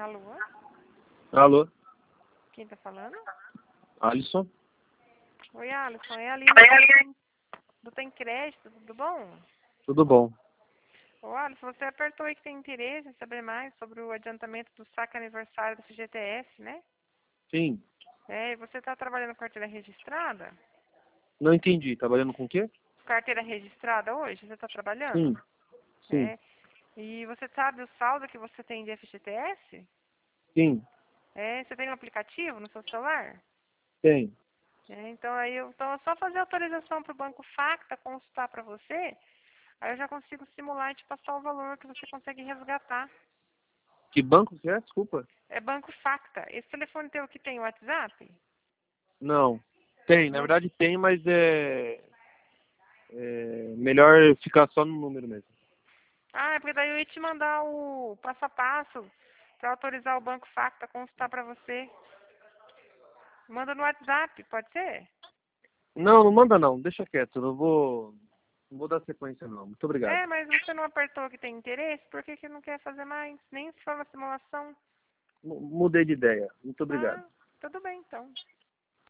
Alô? Alô, Quem tá falando? Alisson? Oi, Alisson. É a Aline do Tem Crédito, tudo bom? Tudo bom? Ô, Alisson, você apertou aí que tem interesse em saber mais sobre o adiantamento do saque aniversário do FGTS, né? Sim. É, e você tá trabalhando com carteira registrada? Não entendi. Trabalhando com o quê? Carteira registrada hoje? Você tá trabalhando? Sim. Sim. É. E você sabe o saldo que você tem de FGTS? Sim. É, você tem um aplicativo no seu celular? Tem. É, então é só fazer a autorização para o Banco Facta consultar para você. Aí eu já consigo simular e te passar o valor que você consegue resgatar. Que banco que é? Desculpa. É Banco Facta. Esse telefone teu que tem WhatsApp? Não. Tem. Na Não. verdade tem, mas é melhor ficar só no número mesmo. Ah, é porque daí eu ia te mandar o passo a passo para autorizar o Banco Facta a consultar para você. Manda no WhatsApp, pode ser? Não, não manda não. Deixa quieto. Não vou dar sequência não. Muito obrigado. É, mas você não apertou que tem interesse? Por que que não quer fazer mais? Nem se for uma simulação? Mudei de ideia. Muito obrigado. Ah, tudo bem então.